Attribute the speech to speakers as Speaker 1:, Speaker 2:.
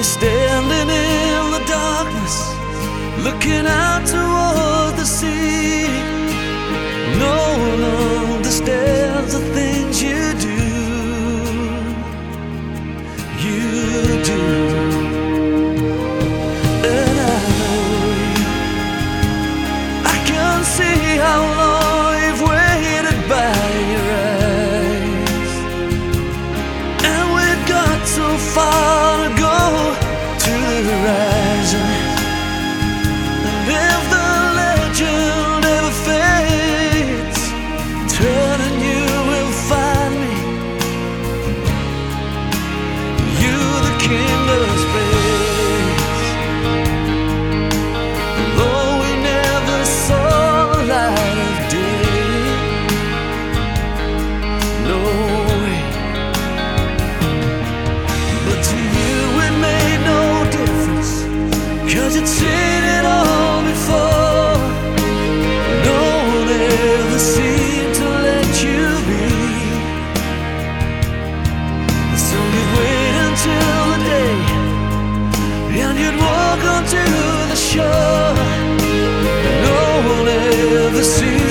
Speaker 1: standing in the darkness, looking out toward the sea. No one understands the things you do. You do. And I know I can see how long you've waited by your eyes, and we've got so far to go to the horizon. And if the legend ever fades, turning you will find me. You the king of space. Though we never saw the light of day, no way. But to you it made no difference, 'cause you'd seen it all before. No one ever seemed to let you be. So you'd wait until the day, and you'd walk onto the shore. No one ever seemed